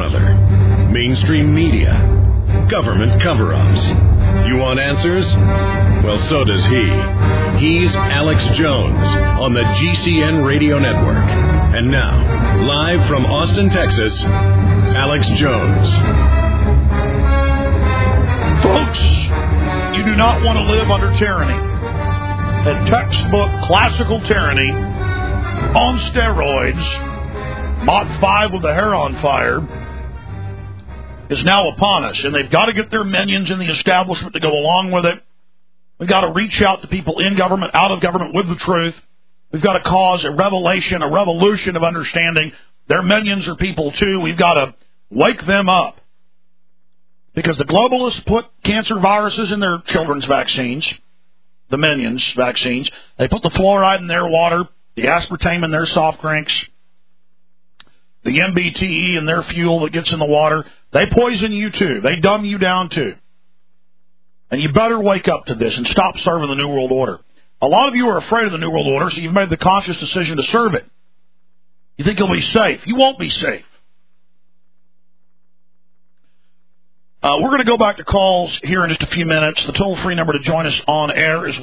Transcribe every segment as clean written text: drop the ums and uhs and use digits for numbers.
another. Mainstream media, government cover-ups. You want answers? Well, so does he. He's Alex Jones on the GCN Radio Network. And now, live from Austin, Texas, Alex Jones. Folks, you do not want to live under tyranny. A textbook classical tyranny on steroids, Mach 5 with the hair on fire, is now upon us. And they've got to get their minions in the establishment to go along with it. We've got to reach out to people in government, out of government with the truth. We've got to cause a revelation, a revolution of understanding. Their minions are people too. We've got to wake them up. Because the globalists put cancer viruses in their children's vaccines, the minions vaccines. They put the fluoride in their water, the aspartame in their soft drinks, the MBTE in their fuel that gets in the water. They poison you too. They dumb you down too. And you better wake up to this and stop serving the New World Order. A lot of you are afraid of the New World Order, so you've made the conscious decision to serve it. You think you'll be safe. You won't be safe. We're going to go back to calls here in just a few minutes. The toll-free number to join us on air is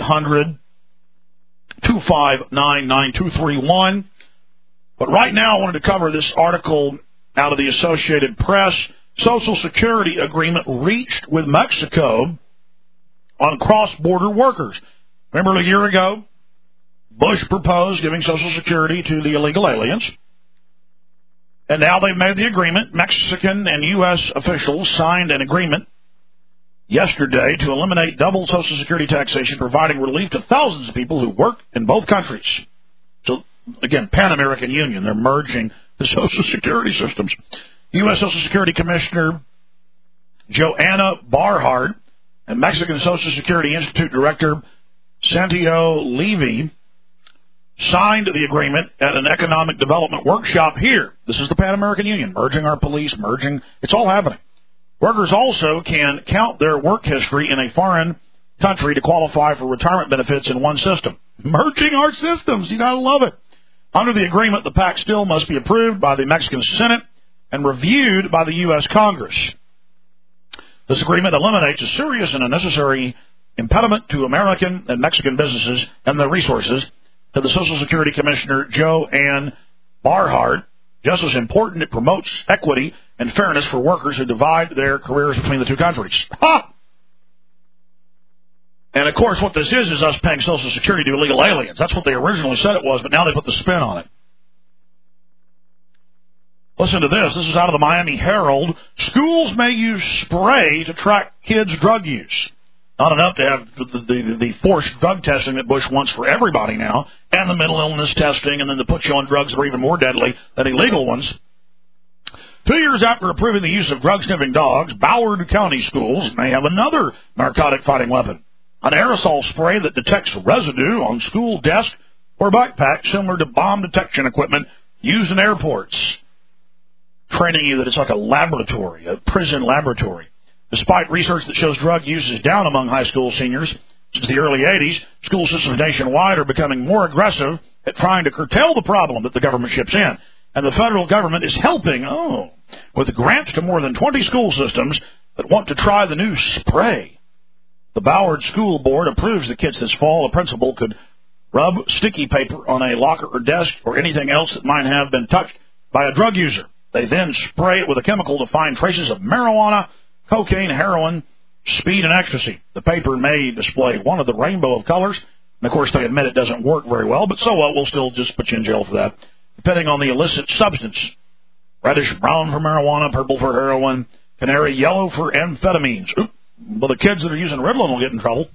1-800-259-9231. But right now I wanted to cover this article out of the Associated Press. Social Security agreement reached with Mexico on cross-border workers. Remember a year ago, Bush proposed giving Social Security to the illegal aliens. And now they've made the agreement. Mexican and U.S. officials signed an agreement yesterday to eliminate double Social Security taxation, providing relief to thousands of people who work in both countries. So, again, Pan-American Union. They're merging the Social Security systems. U.S. Social Security Commissioner Joanna Barhart and Mexican Social Security Institute Director Santiago Levy signed the agreement at an economic development workshop here. This is the Pan-American Union, merging our police, merging. It's all happening. Workers also can count their work history in a foreign country to qualify for retirement benefits in one system. Merging our systems. You got to love it. Under the agreement, the pact still must be approved by the Mexican Senate and reviewed by the U.S. Congress. This agreement eliminates a serious and unnecessary impediment to American and Mexican businesses and their resources. To the Social Security Commissioner Joanne Barhart, just as important, it promotes equity and fairness for workers who divide their careers between the two countries. Ha! And, of course, what this is us paying Social Security to illegal aliens. That's what they originally said it was, but now they put the spin on it. Listen to this. This is out of the Miami Herald. Schools may use spray to track kids' drug use. Not enough to have the forced drug testing that Bush wants for everybody now, and the mental illness testing, and then to put you on drugs that are even more deadly than illegal ones. 2 years after approving the use of drug-sniffing dogs, Broward County schools may have another narcotic-fighting weapon, an aerosol spray that detects residue on school desks or backpacks, similar to bomb detection equipment used in airports, training you that it's like a laboratory, a prison laboratory. Despite research that shows drug use is down among high school seniors since the early 80s, school systems nationwide are becoming more aggressive at trying to curtail the problem that the government ships in. And the federal government is helping, with grants to more than 20 school systems that want to try the new spray. The Broward School Board approves the kits this fall. A principal could rub sticky paper on a locker or desk or anything else that might have been touched by a drug user. They then spray it with a chemical to find traces of marijuana, cocaine, heroin, speed, and ecstasy. The paper may display one of the rainbow of colors. And, of course, they admit it doesn't work very well, but so what? We'll still just put you in jail for that, depending on the illicit substance. Reddish brown for marijuana, purple for heroin, canary yellow for amphetamines. Oop. Well, the kids that are using Ritalin will get in trouble.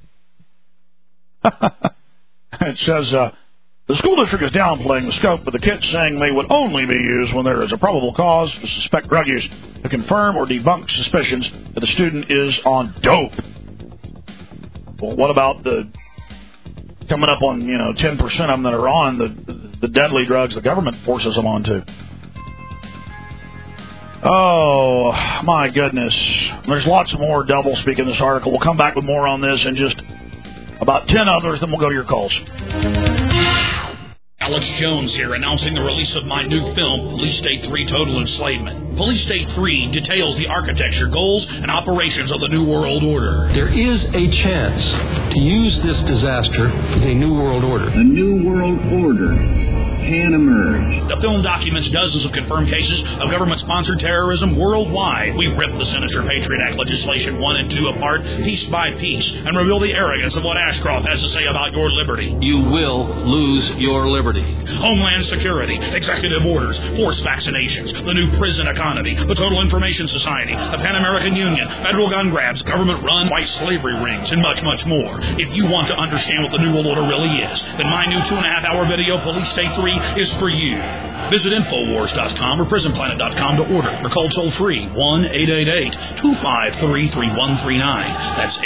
It says, the school district is downplaying the scope, but the kits saying they would only be used when there is a probable cause to suspect drug use to confirm or debunk suspicions that the student is on dope. Well, what about the coming up on 10% of them that are on the deadly drugs the government forces them on to? Oh my goodness! There's lots more doublespeak in this article. We'll come back with more on this in just about 10 others, then we'll go to your calls. Alex Jones here, announcing the release of my new film, Police State 3 Total Enslavement. Police State 3 details the architecture, goals, and operations of the New World Order. There is a chance to use this disaster as a New World Order. A New World Order can emerge. The film documents dozens of confirmed cases of government-sponsored terrorism worldwide. We rip the sinister Patriot Act legislation 1 and 2 apart, piece by piece, and reveal the arrogance of what Ashcroft has to say about your liberty. You will lose your liberty. Homeland Security, executive orders, forced vaccinations, the new prison economy, the Total Information Society, the Pan American Union, federal gun grabs, government-run white slavery rings, and much, much more. If you want to understand what the New World Order really is, then my new 2.5-hour video, Police State 3, is for you. Visit Infowars.com or PrisonPlanet.com to order or call toll-free 1-888-253-3139. That's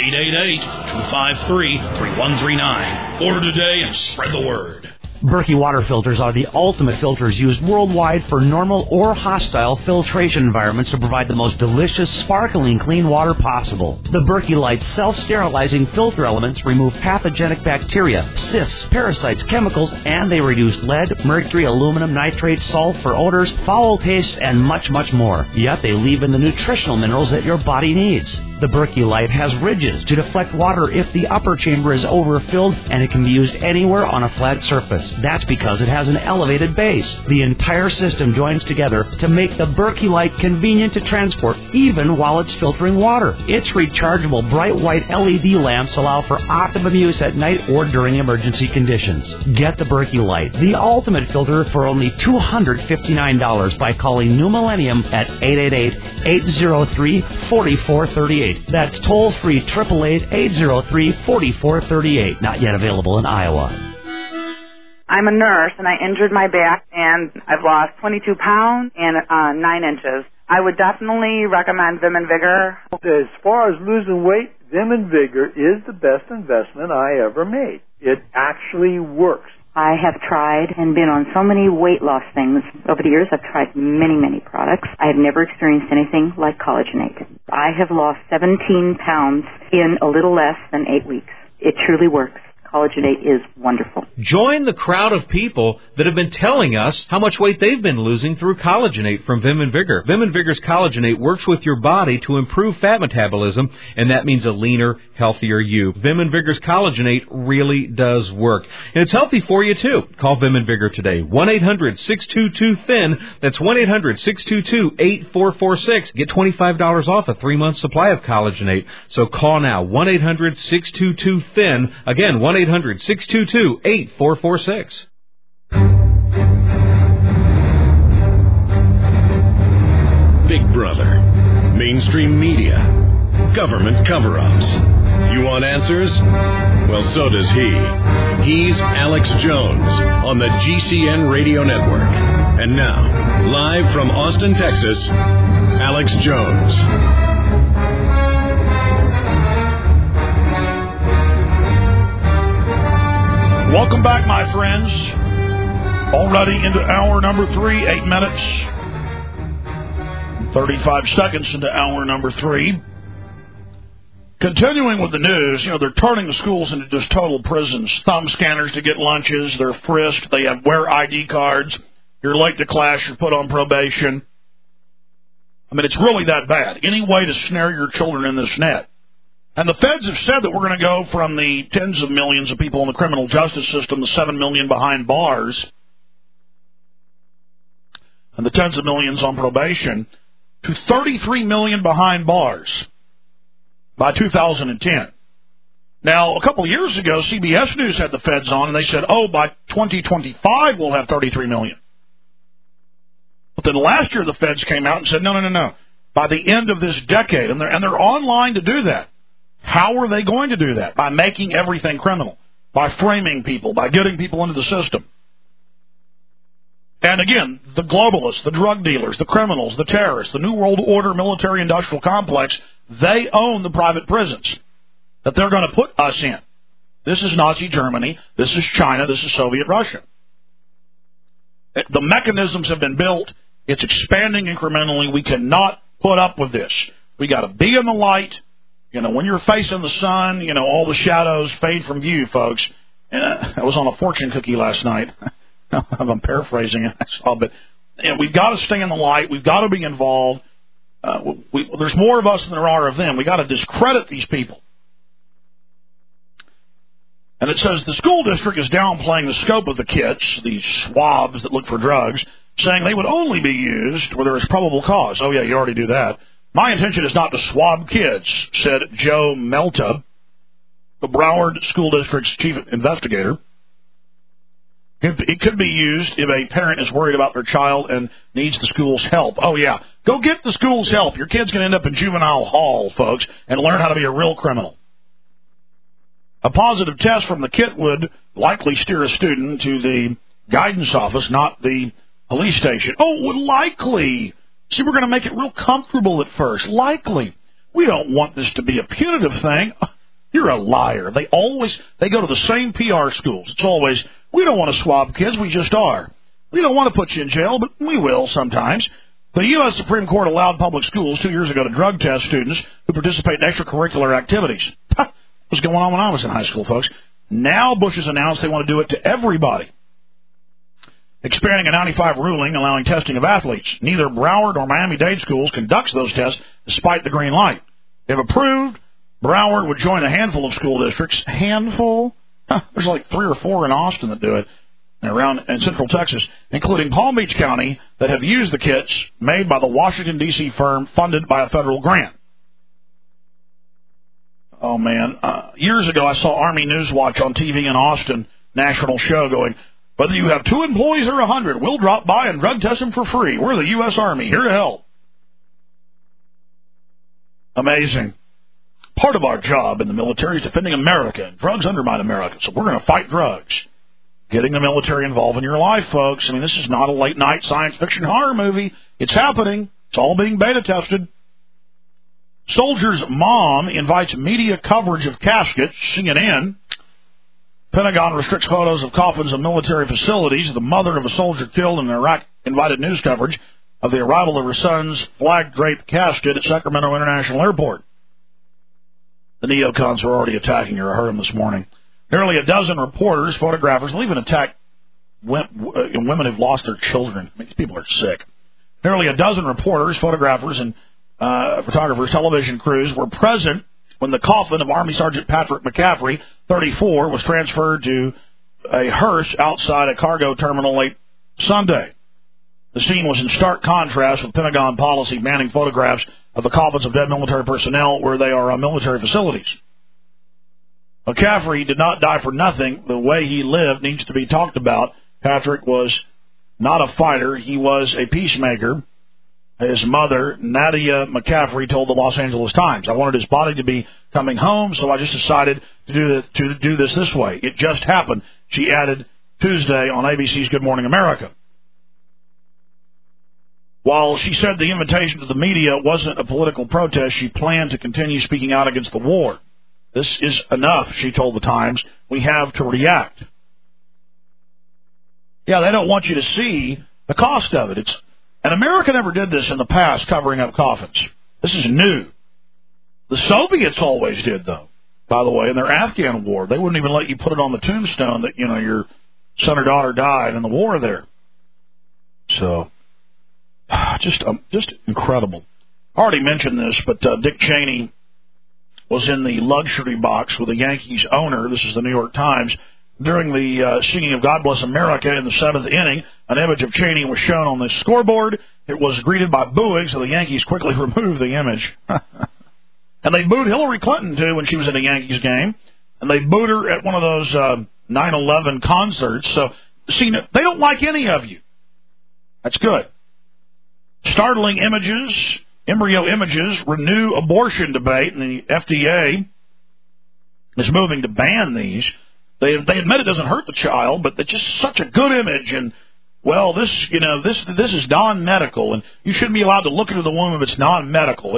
888-253-3139. Order today and spread the word. Berkey water filters are the ultimate filters used worldwide for normal or hostile filtration environments to provide the most delicious, sparkling, clean water possible. The Berkey Light self-sterilizing filter elements remove pathogenic bacteria, cysts, parasites, chemicals, and they reduce lead, mercury, aluminum, nitrate, sulfur, odors, foul tastes, and much, much more. Yet they leave in the nutritional minerals that your body needs. The Berkey Light has ridges to deflect water if the upper chamber is overfilled, and it can be used anywhere on a flat surface. That's because it has an elevated base. The entire system joins together to make the Berkey Light convenient to transport, even while it's filtering water. Its rechargeable bright white LED lamps allow for optimum use at night or during emergency conditions. Get the Berkey Light, the ultimate filter, for only $259 by calling New Millennium at 888-803-4438. That's toll-free 888-803-4438. Not yet available in Iowa. I'm a nurse, and I injured my back, and I've lost 22 pounds and 9 inches. I would definitely recommend Vim and Vigor. As far as losing weight, Vim and Vigor is the best investment I ever made. It actually works. I have tried and been on so many weight loss things. Over the years, I've tried many, many products. I have never experienced anything like Collagenate. I have lost 17 pounds in a little less than 8 weeks. It truly works. Collagenate is wonderful. Join the crowd of people that have been telling us how much weight they've been losing through Collagenate from Vim and Vigor. Vim and Vigor's Collagenate works with your body to improve fat metabolism, and that means a leaner, healthier you. Vim and Vigor's Collagenate really does work. And it's healthy for you, too. Call Vim and Vigor today. 1-800-622-THIN. That's 1-800-622-8446. Get $25 off a 3-month supply of Collagenate. So call now. 1-800-622-THIN. Again, 1-800-622-8446. Big Brother, mainstream media, government cover-ups. You want answers? Well, so does he. He's Alex Jones on the GCN Radio Network. And now, live from Austin, Texas, Alex Jones. Welcome back, my friends. Already into hour number 3, 8 minutes, 35 seconds into hour number 3. Continuing with the news, they're turning the schools into just total prisons. Thumb scanners to get lunches. They're frisked. They have wear ID cards. You're late to class. You're put on probation. I mean, it's really that bad. Any way to snare your children in this net. And the feds have said that we're going to go from the tens of millions of people in the criminal justice system, the 7 million behind bars, and the tens of millions on probation, to 33 million behind bars by 2010. Now, a couple of years ago, CBS News had the feds on, and they said, by 2025 we'll have 33 million. But then last year the feds came out and said, no. By the end of this decade, and they're online to do that. How are they going to do that? By making everything criminal, by framing people, by getting people into the system. And again, the globalists, the drug dealers, the criminals, the terrorists, the New World Order military-industrial complex, they own the private prisons that they're going to put us in. This is Nazi Germany. This is China. This is Soviet Russia. The mechanisms have been built. It's expanding incrementally. We cannot put up with this. We got to be in the light. When you're facing the sun, all the shadows fade from view, folks. I was on a fortune cookie last night. I'm paraphrasing it, I saw, but we've got to stay in the light. We've got to be involved. There's more of us than there are of them. We've got to discredit these people. And it says the school district is downplaying the scope of the kits, these swabs that look for drugs, saying they would only be used where there is probable cause. Oh, yeah, you already do that. My intention is not to swab kids, said Joe Melta, the Broward School District's chief investigator. It could be used if a parent is worried about their child and needs the school's help. Oh, yeah. Go get the school's help. Your kid's going to end up in juvenile hall, folks, and learn how to be a real criminal. A positive test from the kit would likely steer a student to the guidance office, not the police station. Oh, likely. See, we're going to make it real comfortable at first. Likely. We don't want this to be a punitive thing. You're a liar. They go to the same PR schools. It's always, we don't want to swab kids, we just are. We don't want to put you in jail, but we will sometimes. The U.S. Supreme Court allowed public schools 2 years ago to drug test students who participate in extracurricular activities. What was going on when I was in high school, folks? Now Bush has announced they want to do it to everybody, expanding a 95 ruling allowing testing of athletes. Neither Broward or Miami-Dade schools conducts those tests despite the green light. If approved, Broward would join a handful of school districts. Handful? There's like 3 or 4 in Austin that do it, around in Central Texas, including Palm Beach County, that have used the kits made by the Washington, D.C. firm funded by a federal grant. Oh, man. Years ago, I saw Army Newswatch on TV in Austin, national show, going, whether you have 2 employees or 100, we'll drop by and drug test them for free. We're the U.S. Army, here to help. Amazing. Part of our job in the military is defending America, and drugs undermine America, so we're going to fight drugs. Getting the military involved in your life, folks. I mean, this is not a late-night science fiction horror movie. It's happening. It's all being beta-tested. Soldier's mom invites media coverage of caskets, CNN. Pentagon restricts photos of coffins of military facilities. The mother of a soldier killed in Iraq invited news coverage of the arrival of her son's flag-draped casket at Sacramento International Airport. The neocons are already attacking her. I heard them this morning. Nearly a dozen reporters, photographers, will even attack women who've lost their children. These people are sick. Nearly a dozen reporters, photographers, and photographers, television crews were present when the coffin of Army Sergeant Patrick McCaffrey, 34, was transferred to a hearse outside a cargo terminal late Sunday. The scene was in stark contrast with Pentagon policy banning photographs of the coffins of dead military personnel where they are on military facilities. McCaffrey did not die for nothing. The way he lived needs to be talked about. Patrick was not a fighter. He was a peacemaker. His mother, Nadia McCaffrey, told the Los Angeles Times, I wanted his body to be coming home, so I just decided to do this way. It just happened, she added Tuesday on ABC's Good Morning America. While she said the invitation to the media wasn't a political protest, she planned to continue speaking out against the war. This is enough, she told the Times. We have to react. Yeah, they don't want you to see the cost of it. And America never did this in the past, covering up coffins. This is new. The Soviets always did, though, by the way, in their Afghan war. They wouldn't even let you put it on the tombstone that, your son or daughter died in the war there. So, just incredible. I already mentioned this, but Dick Cheney was in the luxury box with the Yankees owner. This is the New York Times. During the singing of God Bless America in the 7th inning, an image of Cheney was shown on the scoreboard. It was greeted by booing, so the Yankees quickly removed the image. And they booed Hillary Clinton, too, when she was in a Yankees game. And they booed her at one of those 9/11 concerts. So, see, they don't like any of you. That's good. Startling images, embryo images, renew abortion debate, and the FDA is moving to ban these. They admit it doesn't hurt the child, but it's just such a good image. And, well, this is non-medical, and you shouldn't be allowed to look into the womb if it's non-medical.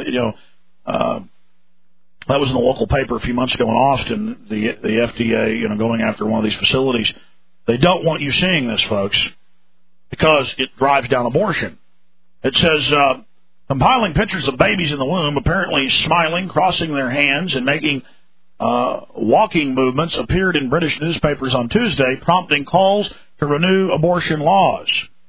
That was in the local paper a few months ago in Austin, the FDA, going after one of these facilities. They don't want you seeing this, folks, because it drives down abortion. It says, compiling pictures of babies in the womb, apparently smiling, crossing their hands, and making walking movements appeared in British newspapers on Tuesday, prompting calls to review abortion laws.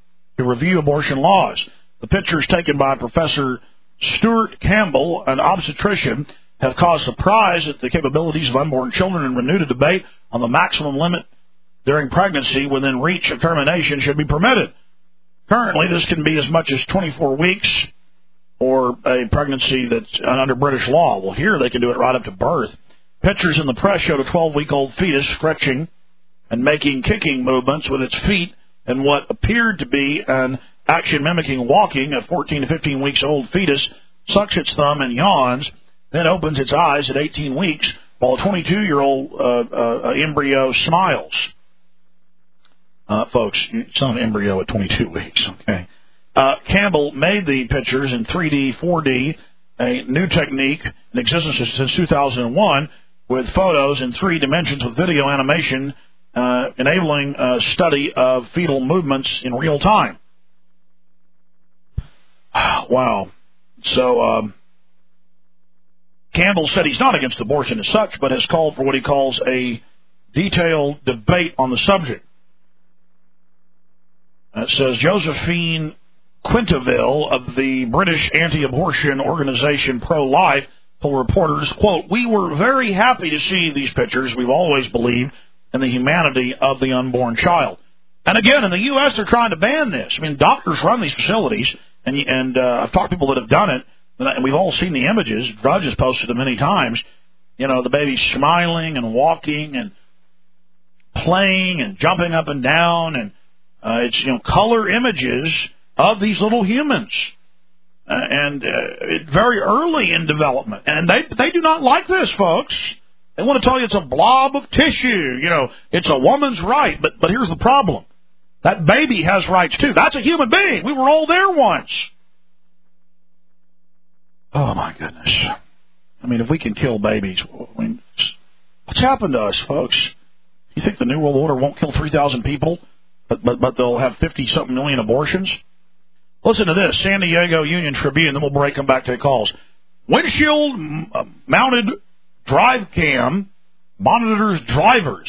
The pictures taken by Professor Stuart Campbell, an obstetrician, have caused surprise at the capabilities of unborn children and renewed a debate on the maximum limit during pregnancy within reach of termination should be permitted. Currently, this can be as much as 24 weeks or a pregnancy that's under British law. Well, here they can do it right up to birth. Pictures in the press showed a 12-week-old fetus stretching and making kicking movements with its feet and what appeared to be an action mimicking walking. A 14 to 15 weeks old fetus sucks its thumb and yawns, then opens its eyes at 18 weeks, while a 22-year-old embryo smiles. Folks, it's not an embryo at 22 weeks, okay? Campbell made the pictures in 3D, 4D, a new technique in existence since 2001, with photos in 3 dimensions with video animation, enabling study of fetal movements in real time. Wow. So, Campbell said he's not against abortion as such, but has called for what he calls a detailed debate on the subject. It says Josephine Quinteville of the British anti-abortion organization Pro-Life told reporters, quote, "We were very happy to see these pictures. We've always believed in the humanity of the unborn child." And again, in the U.S., they're trying to ban this. I mean, doctors run these facilities, and I've talked to people that have done it, and we've all seen the images. Drudge has posted them many times. You know, the baby's smiling and walking and playing and jumping up and down, and it's, you know, color images of these little humans, and very early in development. And they do not like this, folks. They want to tell you it's a blob of tissue. You know, it's a woman's right. But here's the problem. That baby has rights, too. That's a human being. We were all there once. Oh, my goodness. I mean, if we can kill babies, I mean, what's happened to us, folks? You think the New World Order won't kill 3,000 people, but they'll have 50-something million abortions? Listen to this, San Diego Union Tribune, then we'll break them back to the calls. Windshield-mounted drive cam monitors drivers.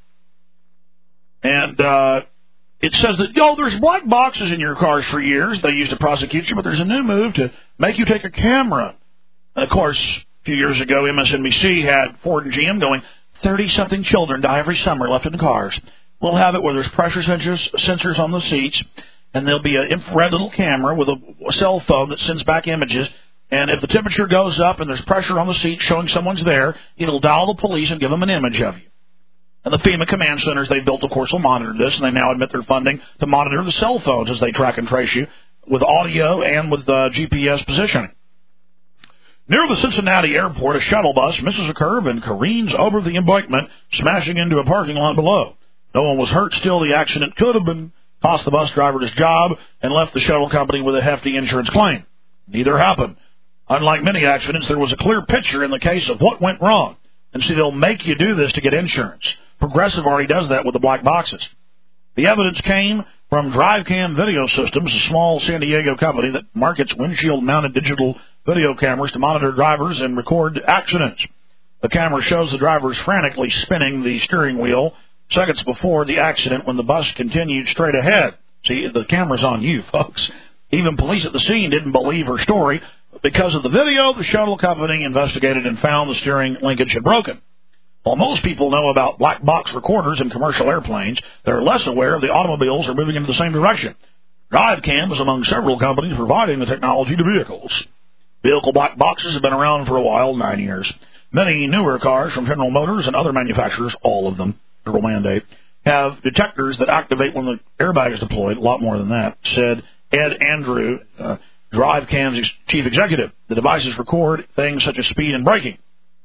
And it says that, there's black boxes in your cars for years. They used to prosecute you, but there's a new move to make you take a camera. And, of course, a few years ago, MSNBC had Ford and GM going, 30-something children die every summer left in the cars. We'll have it where there's pressure sensors on the seats, and there'll be an infrared little camera with a cell phone that sends back images. And if the temperature goes up and there's pressure on the seat showing someone's there, it'll dial the police and give them an image of you. And the FEMA command centers they built, of course, will monitor this, and they now admit their funding to monitor the cell phones as they track and trace you with audio and with GPS positioning. Near the Cincinnati airport, a shuttle bus misses a curve and careens over the embankment, smashing into a parking lot below. No one was hurt. Still, the accident could have been cost the bus driver his job and left the shuttle company with a hefty insurance claim. Neither happened. Unlike many accidents, there was a clear picture in the case of what went wrong. And see, they'll make you do this to get insurance. Progressive already does that with the black boxes. The evidence came from DriveCam Video Systems, a small San Diego company that markets windshield-mounted digital video cameras to monitor drivers and record accidents. The camera shows the drivers frantically spinning the steering wheel seconds before the accident when the bus continued straight ahead. See, the camera's on you, folks. Even police at the scene didn't believe her story. Because of the video, the shuttle company investigated and found the steering linkage had broken. While most people know about black box recorders in commercial airplanes, they're less aware of the automobiles are moving into the same direction. DriveCam is among several companies providing the technology to vehicles. Vehicle black boxes have been around for a while, 9 years. Many newer cars from General Motors and other manufacturers, all of them, federal mandate, have detectors that activate when the airbag is deployed, a lot more than that, said Ed Andrew, DriveCam's chief executive. The devices record things such as speed and braking.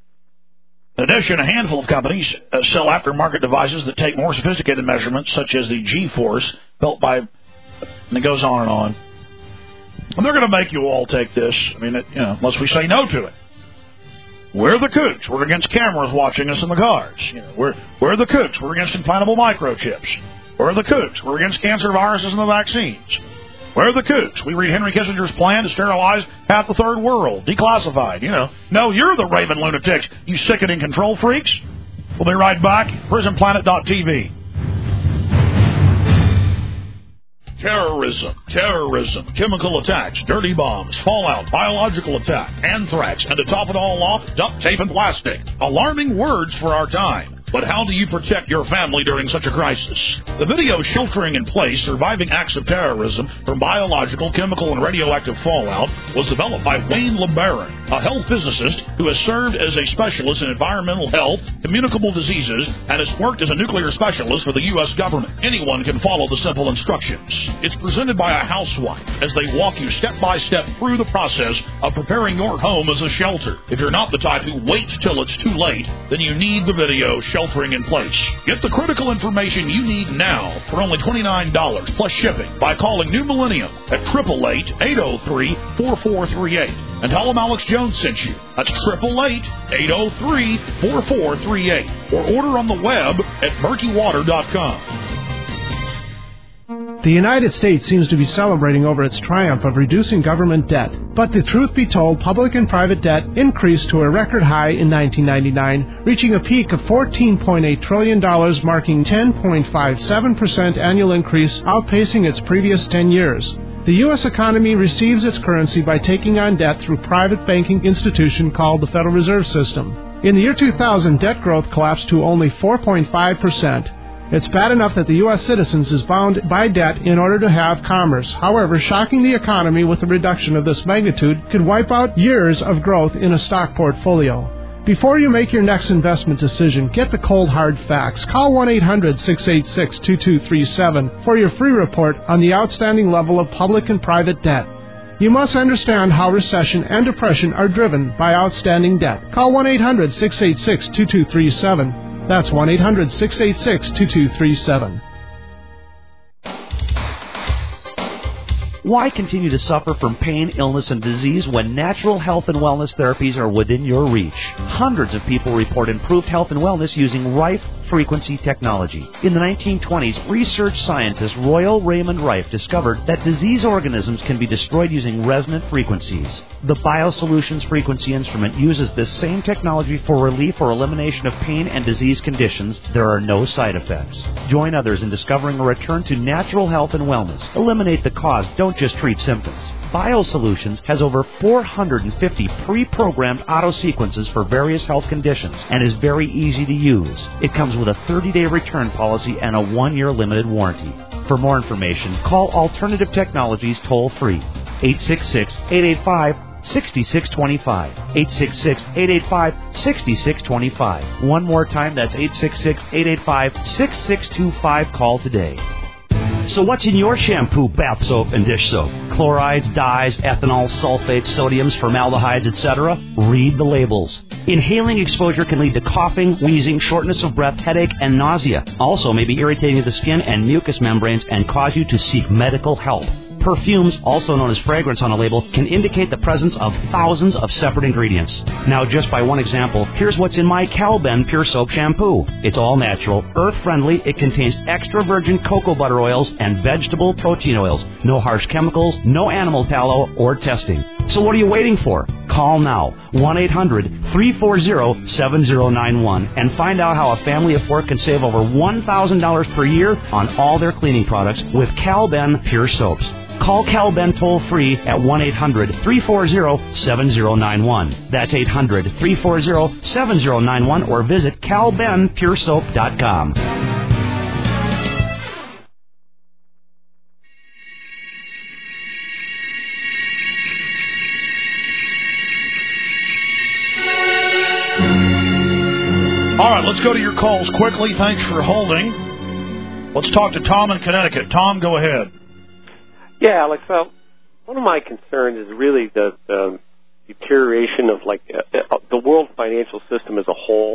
In addition, a handful of companies sell aftermarket devices that take more sophisticated measurements, such as the G-Force, built by, and it goes on and on. And they're going to make you all take this, unless we say no to it. We're the kooks. We're against cameras watching us in the cars. We're the kooks. We're against implantable microchips. We're the kooks. We're against cancer viruses and the vaccines. We're the kooks. We read Henry Kissinger's plan to sterilize half the third world. Declassified, No, you're the raving lunatics, you sickening control freaks. We'll be right back. PrisonPlanet.tv. terrorism, chemical attacks, dirty bombs, fallout, biological attack, anthrax, and to top it all off, duct tape and plastic. Alarming words for our time. But how do you protect your family during such a crisis? The video Sheltering in Place, Surviving Acts of Terrorism from Biological, Chemical, and Radioactive Fallout was developed by Wayne LeBaron, a health physicist who has served as a specialist in environmental health, communicable diseases, and has worked as a nuclear specialist for the U.S. government. Anyone can follow the simple instructions. It's presented by a housewife as they walk you step by step through the process of preparing your home as a shelter. If you're not the type who waits till it's too late, then you need the video Sheltering in Place. Get the critical information you need now for only $29 plus shipping by calling New Millennium at 888-803-4438 and tell them Alex Jones sent you. That's 888-803-4438 or order on the web at murkywater.com. The United States seems to be celebrating over its triumph of reducing government debt. But the truth be told, public and private debt increased to a record high in 1999, reaching a peak of $14.8 trillion, marking 10.57% annual increase, outpacing its previous 10 years. The U.S. economy receives its currency by taking on debt through a private banking institution called the Federal Reserve System. In the year 2000, debt growth collapsed to only 4.5%. It's bad enough that the U.S. citizens is bound by debt in order to have commerce. However, shocking the economy with a reduction of this magnitude could wipe out years of growth in a stock portfolio. Before you make your next investment decision, get the cold hard facts. Call 1-800-686-2237 for your free report on the outstanding level of public and private debt. You must understand how recession and depression are driven by outstanding debt. Call 1-800-686-2237. That's 1-800-686-2237. Why continue to suffer from pain, illness, and disease when natural health and wellness therapies are within your reach? Hundreds of people report improved health and wellness using Rife frequency technology. In the 1920s, research scientist Royal Raymond Rife discovered that disease organisms can be destroyed using resonant frequencies. The BioSolutions frequency instrument uses this same technology for relief or elimination of pain and disease conditions. There are no side effects. Join others in discovering a return to natural health and wellness. Eliminate the cause. Don't just treat symptoms. BioSolutions has over 450 pre-programmed auto sequences for various health conditions and is very easy to use. It comes with a 30-day return policy and a 1-year limited warranty. For more information, call Alternative Technologies toll-free, 866-885-6625, 866-885-6625. One more time, that's 866-885-6625. Call today. So what's in your shampoo, bath soap, and dish soap? Chlorides, dyes, ethanol, sulfates, sodiums, formaldehydes, etc.? Read the labels. Inhaling exposure can lead to coughing, wheezing, shortness of breath, headache, and nausea. Also may be irritating to the skin and mucous membranes and cause you to seek medical help. Perfumes, also known as fragrance on a label, can indicate the presence of thousands of separate ingredients. Now, just by one example, here's what's in my Calben Pure Soap Shampoo. It's all natural, earth-friendly. It contains extra virgin cocoa butter oils and vegetable protein oils. No harsh chemicals, no animal tallow or testing. So what are you waiting for? Call now, 1-800-340-7091, and find out how a family of 4 can save over $1,000 per year on all their cleaning products with Calben Pure Soaps. Call Calben toll-free at 1-800-340-7091. That's 800-340-7091, or visit calbenpuresoap.com. All right, let's go to your calls quickly. Thanks for holding. Let's talk to Tom in Connecticut. Tom, go ahead. Yeah, Alex. Well, one of my concerns is really the deterioration of the world financial system as a whole.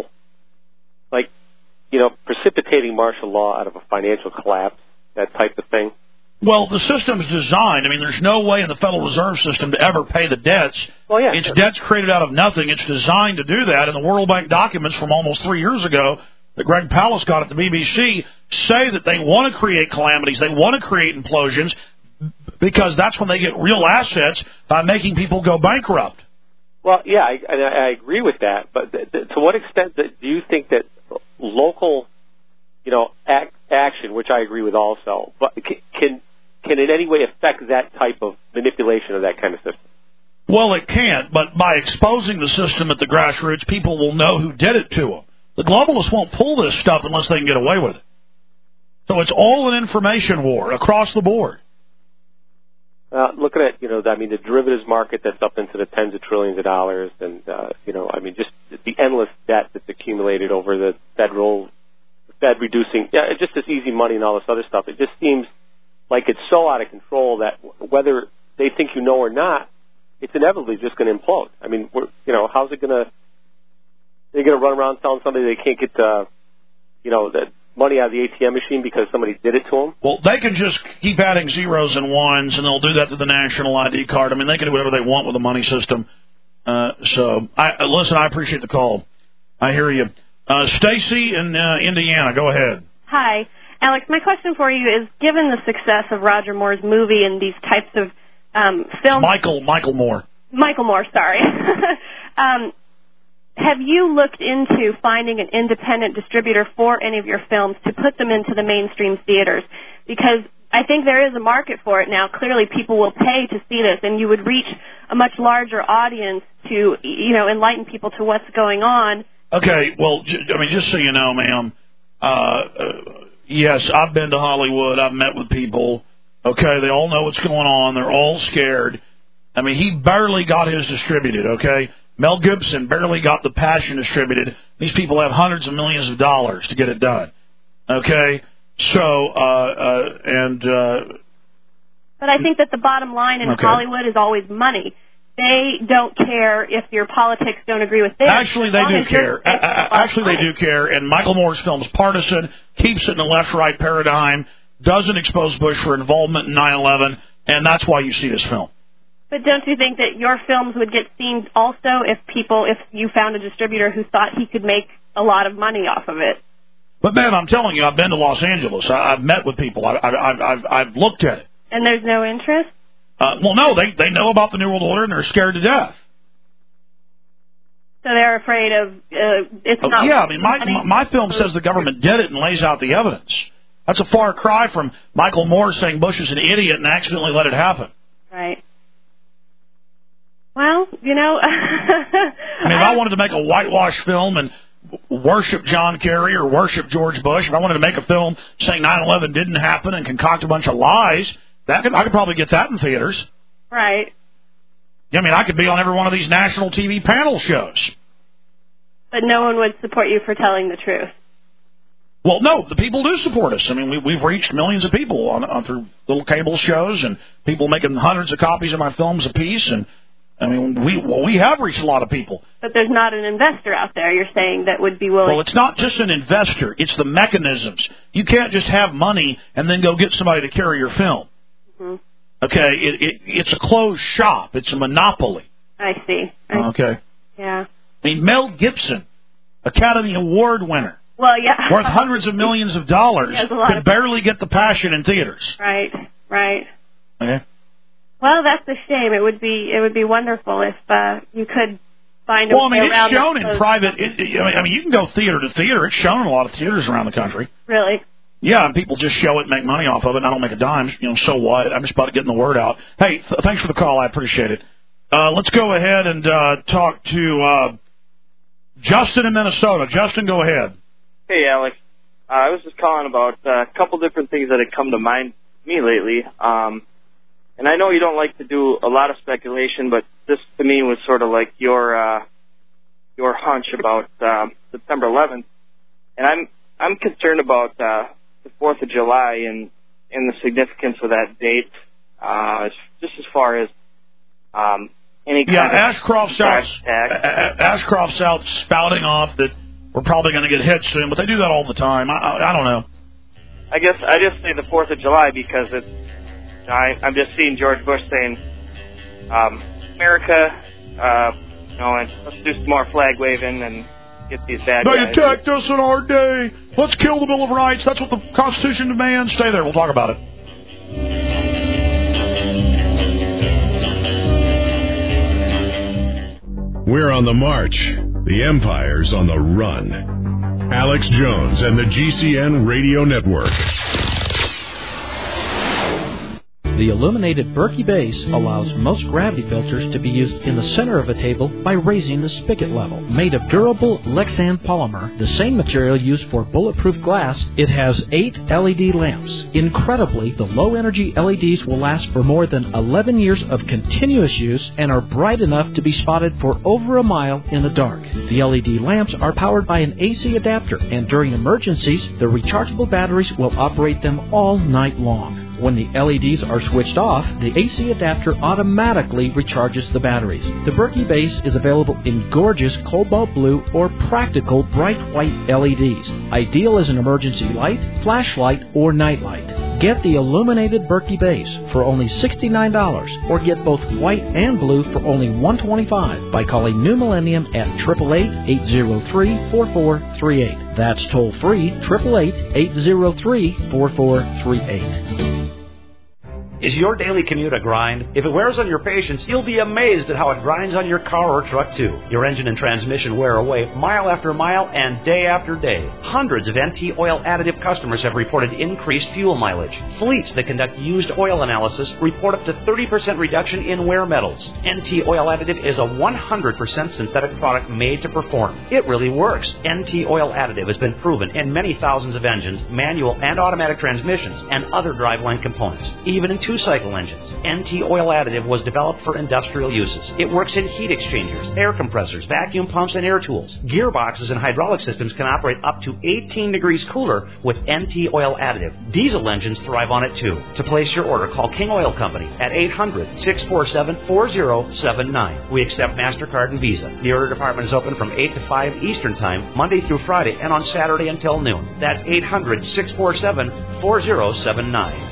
Precipitating martial law out of a financial collapse, that type of thing. Well, the system's designed. I mean, there's no way in the Federal Reserve System to ever pay the debts. Well, yeah, it's debts created out of nothing. It's designed to do that. And the World Bank documents from almost 3 years ago that Greg Palast got at the BBC say that they want to create calamities. They want to create implosions because that's when they get real assets by making people go bankrupt. Well, yeah, I agree with that. But to what extent do you think that local, action, which I agree with also, but can can in any way affect that type of manipulation of that kind of system? Well, it can't, but by exposing the system at the grassroots, people will know who did it to them. The globalists won't pull this stuff unless they can get away with it. So it's all an information war across the board. Looking at, the derivatives market that's up into the tens of trillions of dollars, and, just the endless debt that's accumulated over the Fed reducing, just this easy money and all this other stuff. It just seems like it's so out of control that whether they think you know or not, it's inevitably just going to implode. I mean, how's it going to? They're going to run around telling somebody they can't get, the money out of the ATM machine because somebody did it to them? Well, they can just keep adding zeros and ones, and they'll do that to the national ID card. I mean, they can do whatever they want with the money system. Listen, I appreciate the call. I hear you. Stacy in Indiana, go ahead. Hi. Alex, my question for you is, given the success of Roger Moore's movie and these types of films... Michael Moore. Michael Moore, sorry. Have you looked into finding an independent distributor for any of your films to put them into the mainstream theaters? Because I think there is a market for it now. Clearly, people will pay to see this, and you would reach a much larger audience to, enlighten people to what's going on. Okay, well, just so you know, ma'am, yes, I've been to Hollywood. I've met with people. Okay, they all know what's going on. They're all scared. I mean, he barely got his distributed, okay? Mel Gibson barely got The Passion distributed. These people have hundreds of millions of dollars to get it done. Okay? So, But I think that the bottom line in Hollywood is always money. They don't care if your politics don't agree with theirs. Actually, they do care. Actually, they do care. And Michael Moore's film is partisan, keeps it in the left-right paradigm, doesn't expose Bush for involvement in 9/11, and that's why you see this film. But don't you think that your films would get seen also if you found a distributor who thought he could make a lot of money off of it? But, man, I'm telling you, I've been to Los Angeles. I've met with people. I've looked at it. And there's no interest? Well, no, they know about the New World Order, and they're scared to death. So they're afraid of it's not... Yeah, I mean, my film says the government did it and lays out the evidence. That's a far cry from Michael Moore saying Bush is an idiot and accidentally let it happen. Right. Well, I mean, if I wanted to make a whitewash film and worship John Kerry or worship George Bush, if I wanted to make a film saying 9/11 didn't happen and concoct a bunch of lies, I could probably get that in theaters. Right. I mean, I could be on every one of these national TV panel shows. But no one would support you for telling the truth. Well, no, the people do support us. I mean, we've reached millions of people on through little cable shows and people making hundreds of copies of my films apiece, and I mean, we have reached a lot of people. But there's not an investor out there, you're saying, that would be willing... Well, it's not just an investor. It's the mechanisms. You can't just have money and then go get somebody to carry your film. Mm-hmm. Okay? It's a closed shop. It's a monopoly. I see. Okay. Yeah. I mean, Mel Gibson, Academy Award winner. Well, yeah. Worth hundreds of millions of dollars. Could barely get The Passion in theaters. Right. Okay. Well, that's a shame. It would be wonderful if you could find a way around. It's shown in private. I mean, you can go theater to theater. It's shown in a lot of theaters around the country. Really? Yeah, and people just show it and make money off of it, and I don't make a dime. So what? I'm just about getting the word out. Hey, thanks for the call. I appreciate it. Let's go ahead and talk to Justin in Minnesota. Justin, go ahead. Hey, Alex. I was just calling about a couple different things that had come to mind to me lately. And I know you don't like to do a lot of speculation, but this to me was sort of like your hunch about September 11th. And I'm concerned about the 4th of July and the significance of that date, just as far as any kind of Ashcroft's out spouting off that we're probably going to get hit soon, but they do that all the time. I don't know. I guess I just say the 4th of July because I'm just seeing George Bush saying, America, and let's do some more flag waving and get these bad guys. They attacked us on our day. Let's kill the Bill of Rights. That's what the Constitution demands. Stay there. We'll talk about it. We're on the march. The Empire's on the run. Alex Jones and the GCN Radio Network. The illuminated Berkey base allows most gravity filters to be used in the center of a table by raising the spigot level. Made of durable Lexan polymer, the same material used for bulletproof glass, it has 8 LED lamps. Incredibly, the low-energy LEDs will last for more than 11 years of continuous use and are bright enough to be spotted for over a mile in the dark. The LED lamps are powered by an AC adapter, and during emergencies, the rechargeable batteries will operate them all night long. When the LEDs are switched off, the AC adapter automatically recharges the batteries. The Berkey base is available in gorgeous cobalt blue or practical bright white LEDs, ideal as an emergency light, flashlight, or nightlight. Get the illuminated Berkey base for only $69, or get both white and blue for only $125 by calling New Millennium at 888-803-4438. That's toll free, 888-803-4438. Is your daily commute a grind? If it wears on your patience, you'll be amazed at how it grinds on your car or truck, too. Your engine and transmission wear away mile after mile and day after day. Hundreds of NT Oil Additive customers have reported increased fuel mileage. Fleets that conduct used oil analysis report up to 30% reduction in wear metals. NT Oil Additive is a 100% synthetic product made to perform. It really works. NT Oil Additive has been proven in many thousands of engines, manual and automatic transmissions, and other driveline components, even in two-cycle engines. NT Oil Additive was developed for industrial uses. It works in heat exchangers, air compressors, vacuum pumps, and air tools. Gearboxes and hydraulic systems can operate up to 18 degrees cooler with NT Oil Additive. Diesel engines thrive on it, too. To place your order, call King Oil Company at 800-647-4079. We accept MasterCard and Visa. The order department is open from 8 to 5 Eastern Time, Monday through Friday, and on Saturday until noon. That's 800-647-4079.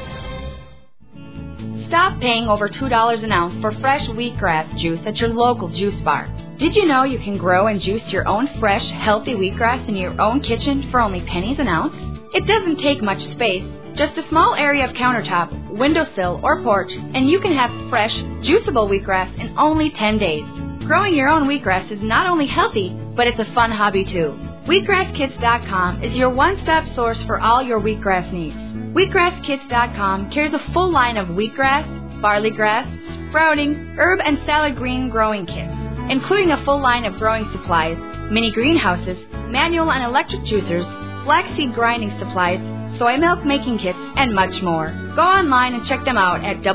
Stop paying over $2 an ounce for fresh wheatgrass juice at your local juice bar. Did you know you can grow and juice your own fresh, healthy wheatgrass in your own kitchen for only pennies an ounce? It doesn't take much space, just a small area of countertop, windowsill, or porch, and you can have fresh, juiceable wheatgrass in only 10 days. Growing your own wheatgrass is not only healthy, but it's a fun hobby too. WheatgrassKits.com is your one-stop source for all your wheatgrass needs. WheatgrassKits.com carries a full line of wheatgrass, barley grass, sprouting, herb, and salad green growing kits, including a full line of growing supplies, mini greenhouses, manual and electric juicers, flaxseed grinding supplies, soy milk making kits, and much more. Go online and check them out at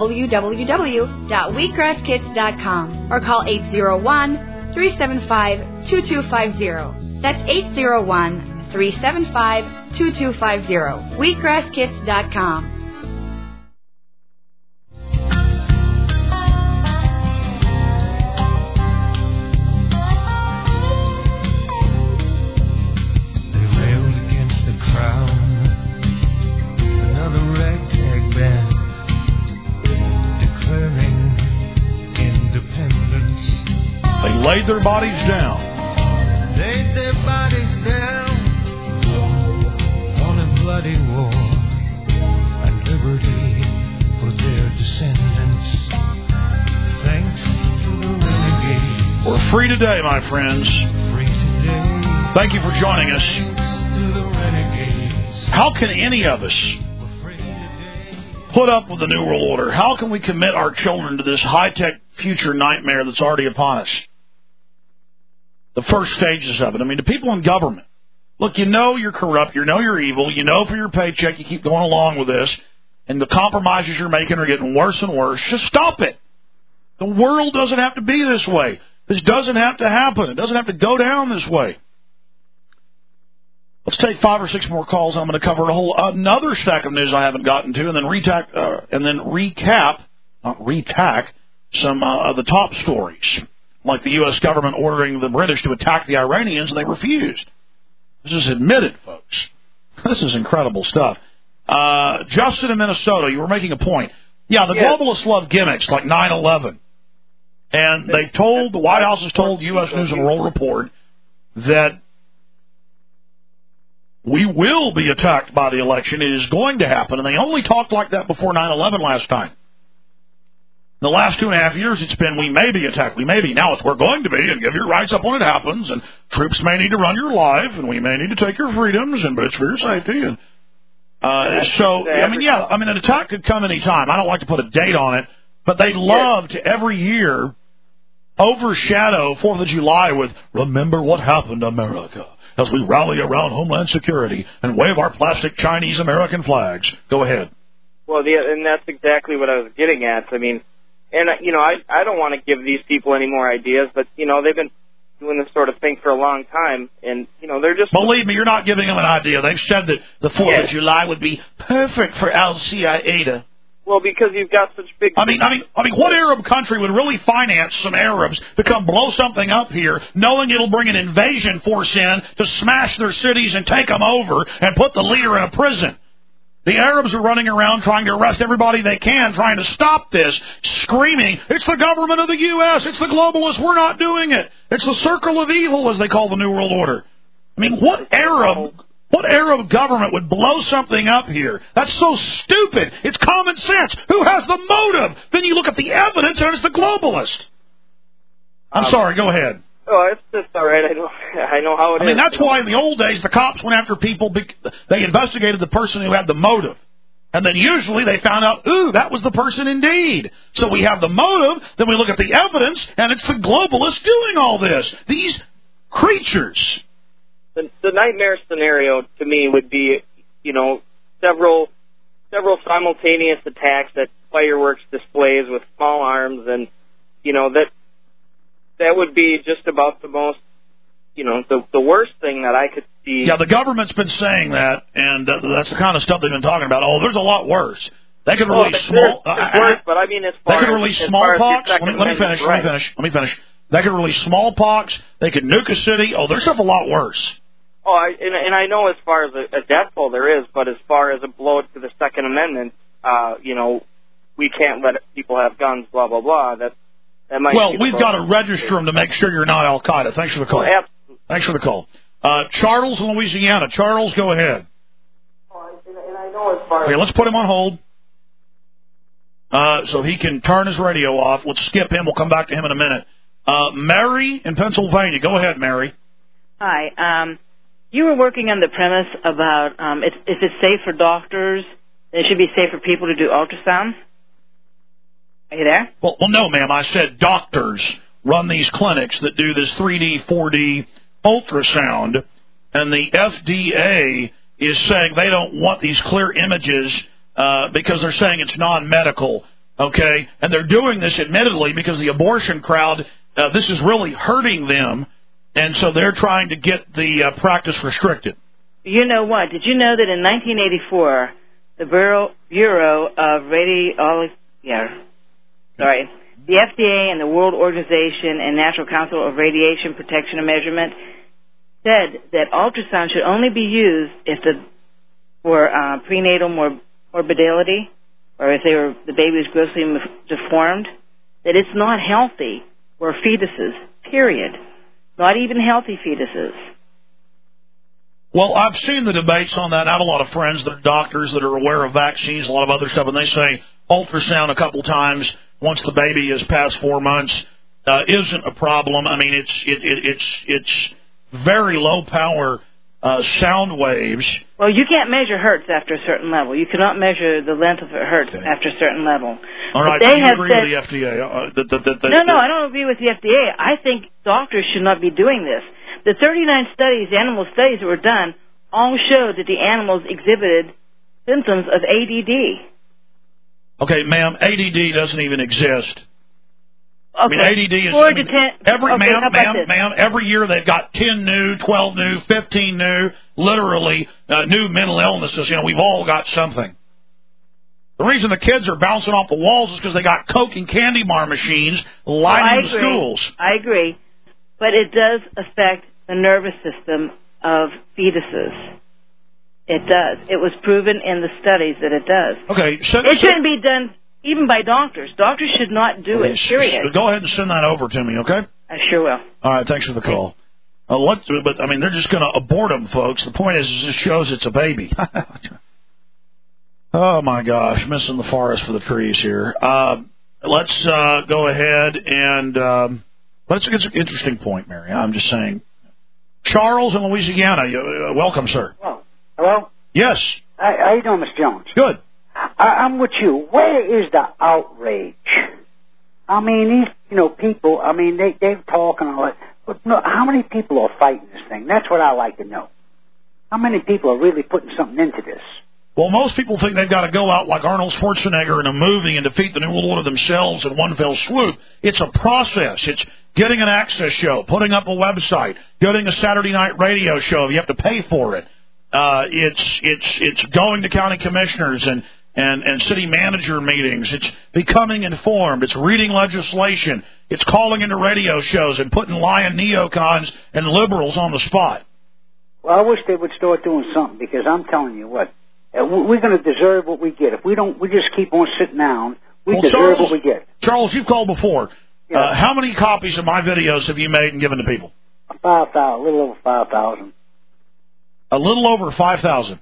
www.wheatgrasskits.com or call 801-375-2250. That's 801-375-2250. WheatgrassKits.com. They railed against the crown, another ragtag band, declaring independence. They laid their bodies down. Laid their bodies down on a bloody war and liberty for their descendants. Thanks to the renegades. We're free today, my friends. Free today. Thank you for joining us. Thanks to the renegades. How can any of us put up with the New World Order? How can we commit our children to this high-tech future nightmare that's already upon us? The first stages of it. I mean, the people in government. Look, you know you're corrupt. You know you're evil. You know for your paycheck you keep going along with this. And the compromises you're making are getting worse and worse. Just stop it. The world doesn't have to be this way. This doesn't have to happen. It doesn't have to go down this way. Let's take 5 or 6 more calls. I'm going to cover another stack of news I haven't gotten to, and then recap some of the top stories, like the U.S. government ordering the British to attack the Iranians, and they refused. This is admitted, folks. This is incredible stuff. Justin in Minnesota, you were making a point. Yeah, the globalists love gimmicks like 9/11. And the White House has told U.S. News and World Report that we will be attacked by the election. It is going to happen. And they only talked like that before 9/11 last time. In the last 2.5 years, it's been, we may be attacked, we may be. Now it's, we're going to be, and give your rights up when it happens, and troops may need to run your life, and we may need to take your freedoms, but it's for your safety. And An attack could come any time. I don't like to put a date on it, but they love to every year overshadow 4th of July with "Remember what happened, America," as we rally around Homeland Security and wave our plastic Chinese American flags. Go ahead. Well, and that's exactly what I was getting at. I mean, and I don't want to give these people any more ideas, but they've been doing this sort of thing for a long time, and they're just... Believe me, you're not giving them an idea. They've said that the 4th of July would be perfect for Al-Qaeda. Well, because you've got such big... I mean, what Arab country would really finance some Arabs to come blow something up here, knowing it'll bring an invasion force in to smash their cities and take them over and put the leader in a prison? The Arabs are running around trying to arrest everybody they can, trying to stop this, screaming, "It's the government of the U.S., it's the globalists, we're not doing it. It's the circle of evil," as they call the New World Order. I mean, what Arab government would blow something up here? That's so stupid. It's common sense. Who has the motive? Then you look at the evidence, and it's the globalist. I'm sorry, go ahead. Oh, it's just all right. I know how it is. I mean, that's why in the old days the cops went after people. They investigated the person who had the motive. And then usually they found out, that was the person indeed. So we have the motive, then we look at the evidence, and it's the globalists doing all this. These creatures. The nightmare scenario to me would be, several simultaneous attacks at fireworks displays with small arms, and, that would be just about the most, the worst thing that I could see. Yeah, the government's been saying that, and that's the kind of stuff they've been talking about. Oh, there's a lot worse. They could release worse, but I mean, as far they could release smallpox. Let me finish. They could release smallpox. They could nuke a city. Oh, there's stuff a lot worse. Oh, I know as far as a death toll there is, but as far as a blow to the Second Amendment, we can't let people have guns, blah blah blah. That might. Well, we've got to register them to make sure you're not Al Qaeda. Thanks for the call. Well, thanks for the call. Charles in Louisiana. Charles, go ahead. And I know as far okay, let's put him on hold so he can turn his radio off. Let's skip him. We'll come back to him in a minute. Mary in Pennsylvania. Go ahead, Mary. Hi. You were working on the premise about if it's safe for doctors, it should be safe for people to do ultrasound. Are you there? Well, no, ma'am. I said doctors run these clinics that do this 3D, 4D ultrasound, and the FDA is saying they don't want these clear images because they're saying it's non-medical, okay? And they're doing this, admittedly, because the abortion crowd, this is really hurting them, and so they're trying to get the practice restricted. You know what? Did you know that in 1984, the Bureau of the FDA and the World Organization and National Council of Radiation Protection and Measurement said that ultrasound should only be used for prenatal morbidity, or if the baby is grossly deformed, that it's not healthy for fetuses, period. Not even healthy fetuses. Well, I've seen the debates on that. I have a lot of friends that are doctors that are aware of vaccines, a lot of other stuff, and they say ultrasound a couple times once the baby is past 4 months isn't a problem. I mean, it's very low power sound waves. Well, you can't measure hertz after a certain level. You cannot measure the length of a hertz after a certain level. All right, they do you have agree said, with the FDA? No, I don't agree with the FDA. I think doctors should not be doing this. The 39 animal studies that were done, all showed that the animals exhibited symptoms of ADD. Okay, ma'am, ADD doesn't even exist. Okay. I mean, ADD is... 4 to 10... Ma'am, every year they've got 10 new, 12 new, 15 new, literally new mental illnesses. We've all got something. The reason the kids are bouncing off the walls is because they got Coke and candy bar machines lining the schools. I agree. But it does affect the nervous system of fetuses. It does. It was proven in the studies that it does. Okay. It shouldn't be done even by doctors. Doctors should not do it, period. Go ahead and send that over to me, okay? I sure will. All right, thanks for the call. But, I mean, they're just going to abort them, folks. The point is it shows it's a baby. Oh, my gosh, missing the forest for the trees here. Let's go ahead and... it's an interesting point, Mary. I'm just saying. Charles in Louisiana, welcome, sir. Hello? Yes. How you doing, Mr. Jones? Good. I'm with you. Where is the outrage? I mean, these, people, I mean, they're talking all that. But no, how many people are fighting this thing? That's what I like to know. How many people are really putting something into this? Well, most people think they've got to go out like Arnold Schwarzenegger in a movie and defeat the New World Order themselves in one fell swoop. It's a process. It's getting an access show, putting up a website, getting a Saturday night radio show. You have to pay for it. It's going to county commissioners and city manager meetings. It's becoming informed. It's reading legislation. It's calling into radio shows and putting lying neocons and liberals on the spot. Well, I wish they would start doing something, because I'm telling you what, we're going to deserve what we get. If we don't, we just keep on sitting down. We deserve what we get. Charles, you've called before. Yeah. How many copies of my videos have you made and given to people? 5,000, a little over 5,000. A little over 5,000.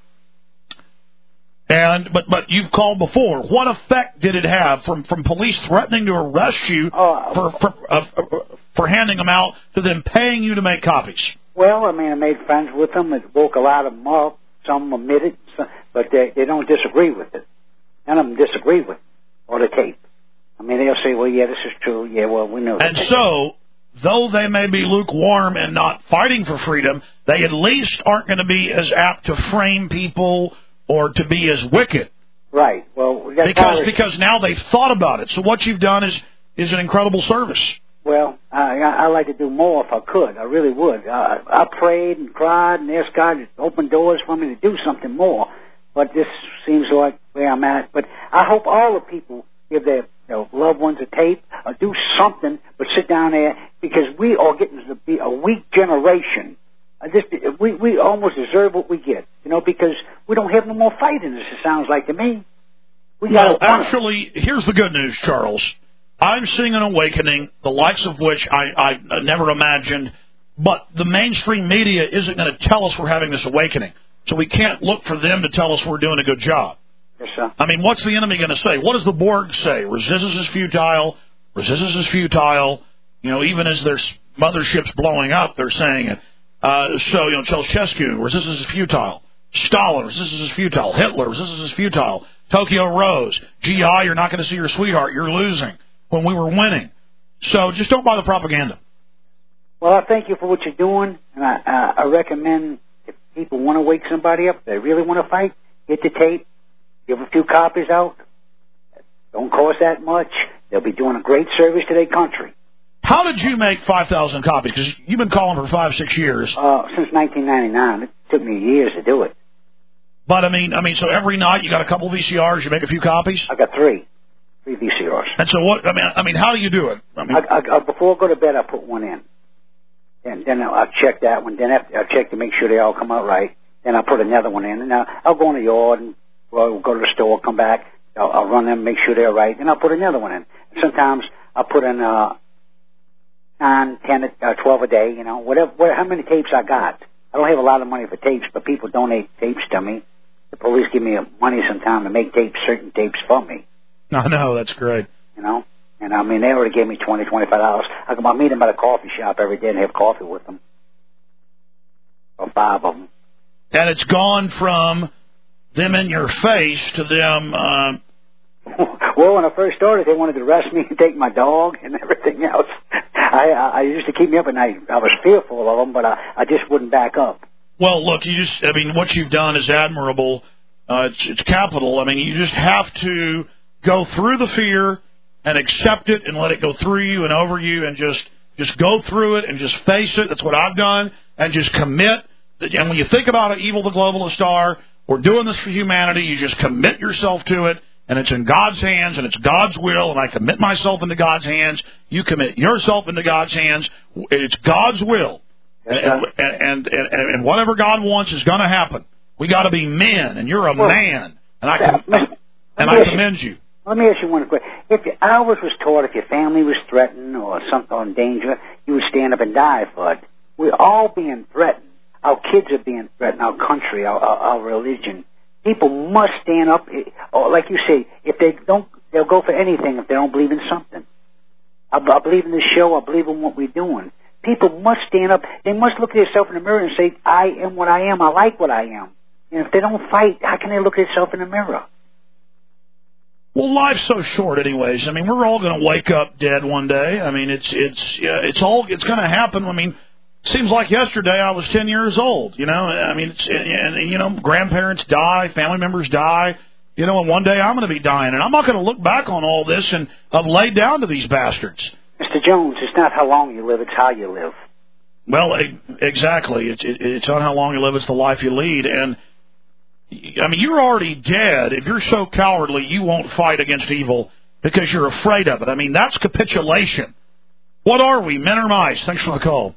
Yes. But you've called before. What effect did it have from police threatening to arrest you for handing them out to them paying you to make copies? Well, I mean, I made friends with them. It woke a lot of them up. Some admitted, but they don't disagree with it. None of them disagree with it or the tape. I mean, they'll say, well, yeah, this is true. Yeah, well, we know. And so, though they may be lukewarm and not fighting for freedom, they at least aren't going to be as apt to frame people or to be as wicked. Right. Well, because now they've thought about it. So what you've done is an incredible service. Well, I like to do more if I could. I really would. I prayed and cried and asked God to open doors for me to do something more. But this seems like where I'm at. But I hope all the people give their loved ones a tape or do something, but sit down there, because we are getting to be a weak generation. We almost deserve what we get, because we don't have no more fight in this, it sounds like to me. Actually, here's the good news, Charles. I'm seeing an awakening, the likes of which I never imagined, but the mainstream media isn't going to tell us we're having this awakening. So we can't look for them to tell us we're doing a good job. Yes, sir. I mean, what's the enemy going to say? What does the Borg say? Resistance is futile. Resistance is futile. Even as their motherships blowing up, they're saying it. Ceausescu, resistance is futile. Stalin, resistance is futile. Hitler, resistance is futile. Tokyo Rose, GI, you're not going to see your sweetheart. You're losing when we were winning. So just don't buy the propaganda. Well, I thank you for what you're doing, and I recommend if people want to wake somebody up, they really want to fight, get the tape, give a few copies out. Don't cost that much. They'll be doing a great service to their country. How did you make 5,000 copies? Because you've been calling for 5-6 years. Since 1999. It took me years to do it. But I mean, so every night you got a couple VCRs, you make a few copies? I got three VCRs. And so what? I mean, how do you do it? Before I go to bed, I put one in, and then I'll check that one. Then I'll check to make sure they all come out right. Then I'll put another one in, and I'll go in the yard and go to the store, come back. I'll run them, make sure they're right, and I'll put another one in. Sometimes I'll put in 9, 10, 12 a day. Whatever. How many tapes I got? I don't have a lot of money for tapes, but people donate tapes to me. The police give me money sometimes to make certain tapes for me. I know, that's great. And I mean, they already gave me $20, $25. I meet them at a coffee shop every day and have coffee with them. Or 5 of them. And it's gone from them in your face to them... Well, when I first started, they wanted to arrest me and take my dog and everything else. I used to keep me up at night. I was fearful of them, but I just wouldn't back up. Well, look, what you've done is admirable. It's capital. I mean, you just have to go through the fear and accept it and let it go through you and over you and just go through it and just face it. That's what I've done. And just commit. And when you think about how evil the globalists are, we're doing this for humanity. You just commit yourself to it. And it's in God's hands, and it's God's will, and I commit myself into God's hands. You commit yourself into God's hands. It's God's will. And whatever God wants is going to happen. We got to be men, and you're a man, and I commend you. Let me ask you one question. If I always was taught if your family was threatened or something in danger, you would stand up and die for it. We're all being threatened. Our kids are being threatened, our country, our religion. People must stand up, or like you say, if they don't, they'll go for anything if they don't believe in something. I believe in this show. I believe in what we're doing. People must stand up. They must look at themselves in the mirror and say, I am what I am. I like what I am. And if they don't fight, how can they look at themselves in the mirror? Well, life's so short, anyways. I mean, we're all going to wake up dead one day. I mean, it's going to happen. I mean, it seems like yesterday I was 10 years old. You know, I mean, grandparents die, family members die. You know, and one day I'm going to be dying, and I'm not going to look back on all this and lay down to these bastards. Mr. Jones, it's not how long you live; it's how you live. Well, exactly. It's not how long you live; it's the life you lead. And I mean, you're already dead. If you're so cowardly, you won't fight against evil because you're afraid of it. I mean, that's capitulation. What are we, men or mice? Thanks for the call.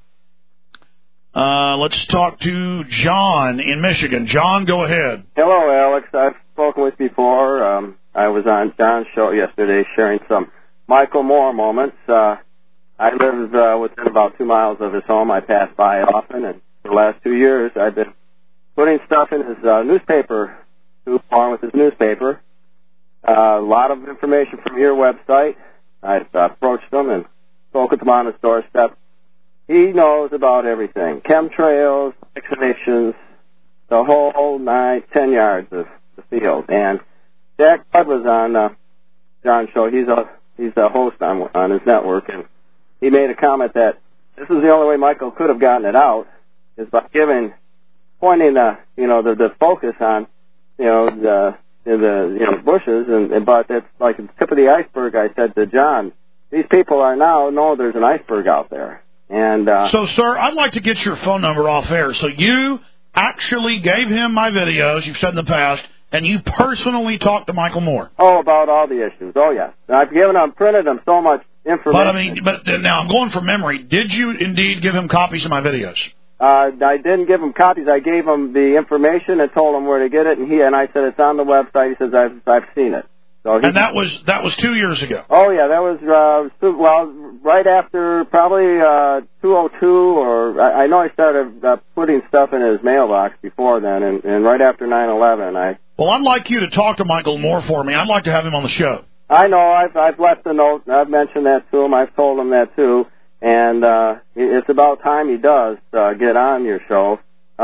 Let's talk to John in Michigan. John, go ahead. Hello, Alex. I've spoken with you before. I was on John's show yesterday sharing some Michael Moore moments. I live within about 2 miles of his home. I pass by often, and for the last 2 years I've been putting stuff in his newspaper, along with his newspaper. A lot of information from your website. I've approached him and spoken to him on his doorstep. He knows about everything. Chemtrails, vaccinations, the whole 10 yards of the field. And Jack Budd was on John's show. He's a host on his network, and he made a comment that this is the only way Michael could have gotten it out is by pointing the focus on the bushes, but it's like the tip of the iceberg. I said to John, these people are now know there's an iceberg out there. And so, sir, I'd like to get your phone number off air. So you actually gave him my videos, you've said in the past, and you personally talked to Michael Moore. Oh, about all the issues. Oh, yes. And I've printed him so much information. But now I'm going from memory. Did you indeed give him copies of my videos? I didn't give him copies. I gave him the information and told him where to get it, and I said it's on the website. He says I've seen it. So and that was 2 years ago. Oh yeah, that was right after probably 2002, or I know I started putting stuff in his mailbox before then, and right after 9/11, Well, I'd like you to talk to Michael Moore for me. I'd like to have him on the show. I know. I've left a note. I've mentioned that to him. I've told him that too, and it's about time he does get on your show.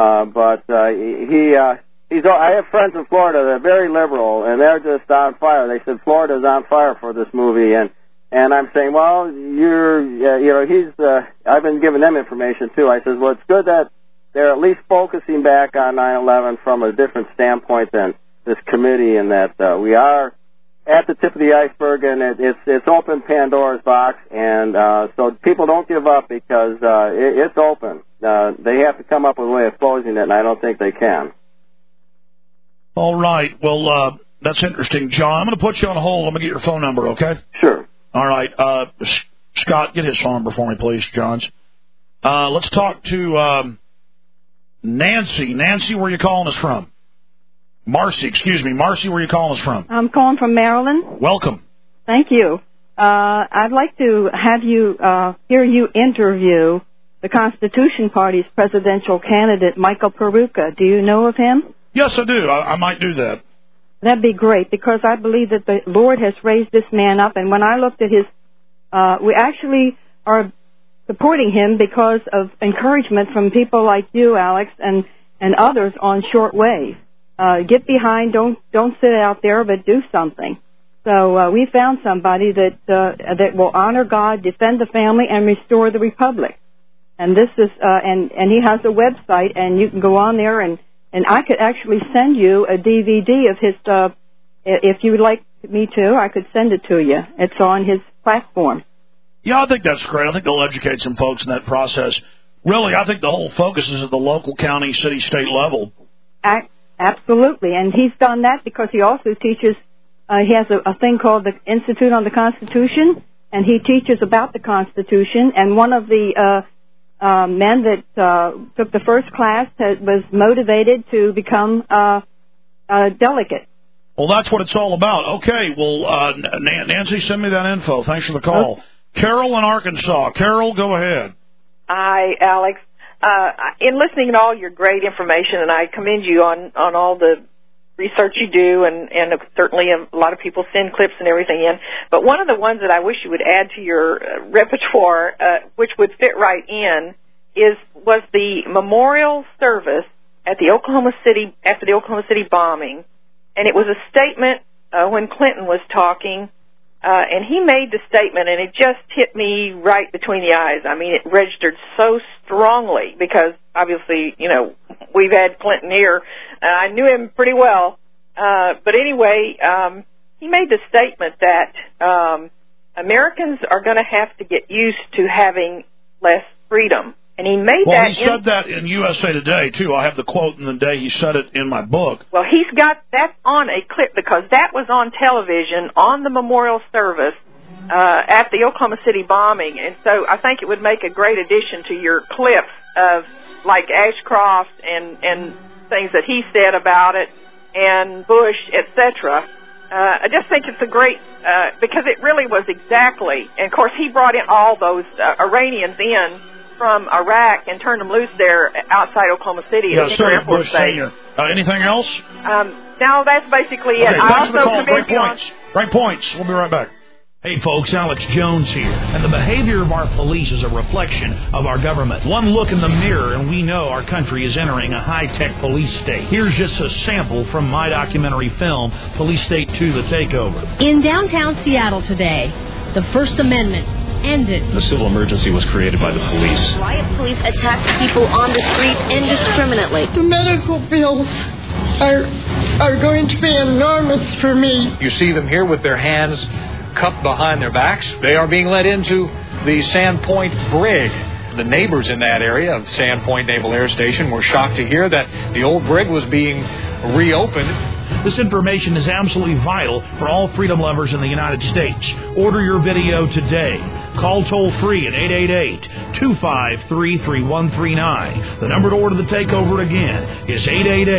I have friends in Florida that are very liberal, and they're just on fire. They said Florida's on fire for this movie, and I'm saying, well, I've been giving them information too. I said, well, it's good that they're at least focusing back on 9/11 from a different standpoint than this committee, and that we are at the tip of the iceberg, and it's open Pandora's box, and so people don't give up because it's open. They have to come up with a way of closing it, and I don't think they can. All right. Well, that's interesting, John. I'm going to put you on hold. I'm going to get your phone number, okay? Sure. All right. Scott, get his phone number for me, please, John's. Let's talk to Nancy. Nancy, where are you calling us from? Marcy, Marcy, where are you calling us from? I'm calling from Maryland. Welcome. Thank you. I'd like to have you hear you interview the Constitution Party's presidential candidate, Michael Peruka. Do you know of him? Yes, I do. I might do that. That'd be great, because I believe that the Lord has raised this man up, and when I looked at his, we actually are supporting him because of encouragement from people like you, Alex, and others on shortwave. Get behind, don't sit out there, but do something. So we found somebody that will honor God, defend the family, and restore the republic. And this is and he has a website, and you can go on there, and I could actually send you a DVD of his stuff. If you would like me to, I could send it to you. It's on his platform. Yeah, I think that's great. I think they'll educate some folks in that process. Really, I think the whole focus is at the local, county, city, state level. Absolutely, and he's done that because he also teaches, he has a thing called the Institute on the Constitution, and he teaches about the Constitution, and one of the men that took the first class was motivated to become a delegate. Well, that's what it's all about. Okay, well, Nancy, send me that info. Thanks for the call. Okay. Carol in Arkansas. Carol, go ahead. Hi, Alex. In listening to all your great information, and I commend you on all the research you do, and certainly a lot of people send clips and everything in. But one of the ones that I wish you would add to your repertoire, which would fit right in, was the memorial service at the Oklahoma City after the Oklahoma City bombing, and it was a statement when Clinton was talking, and he made the statement, and it just hit me right between the eyes. I mean, it registered so strongly because obviously, you know, we've had Clinton here, and I knew him pretty well. But anyway, he made the statement that Americans are going to have to get used to having less freedom. And he made that... Well, he said that in USA Today, too. I have the quote in the day he said it in my book. Well, he's got that on a clip because that was on television on the memorial service at the Oklahoma City bombing. And so I think it would make a great addition to your clips of, like, Ashcroft and things that he said about it, and Bush, etc. I just think it's a great... because it really was exactly... And, of course, he brought in all those Iranians in from Iraq and turned them loose there outside Oklahoma City at the Air Force Base. Anything else? No, that's basically it. Okay, I also great points. Great points. We'll be right back. Hey folks, Alex Jones here. And the behavior of our police is a reflection of our government. One look in the mirror and we know our country is entering a high-tech police state. Here's just a sample from my documentary film, Police State 2, The Takeover. In downtown Seattle today, the First Amendment ended. The civil emergency was created by the police. Riot police attacked people on the street indiscriminately. The medical bills are going to be enormous for me. You see them here with their hands cupped behind their backs. They are being led into the Sandpoint brig. The neighbors in that area of Sandpoint Naval Air Station were shocked to hear that the old brig was being reopened. This information is absolutely vital for all freedom lovers in the United States. Order your video today. Call toll-free at 888-253-3139. The number to order the takeover again is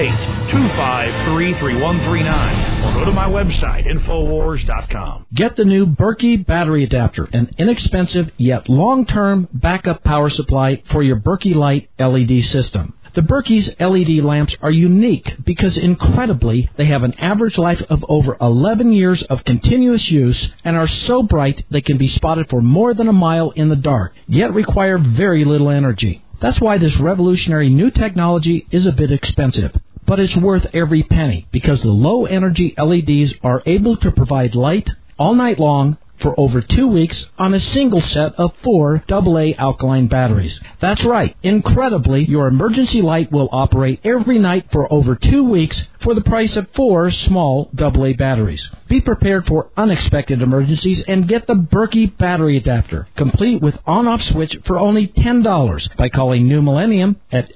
888-253-3139. Or go to my website, Infowars.com. Get the new Berkey battery adapter, an inexpensive yet long-term backup power supply for your Berkey Light LED system. The Berkey's LED lamps are unique because, incredibly, they have an average life of over 11 years of continuous use and are so bright they can be spotted for more than a mile in the dark, yet require very little energy. That's why this revolutionary new technology is a bit expensive. But it's worth every penny because the low-energy LEDs are able to provide light all night long for over 2 weeks on a single set of 4 AA alkaline batteries. That's right. Incredibly, your emergency light will operate every night for over 2 weeks for the price of 4 small AA batteries. Be prepared for unexpected emergencies and get the Berkey battery adapter, complete with on-off switch for only $10 by calling New Millennium at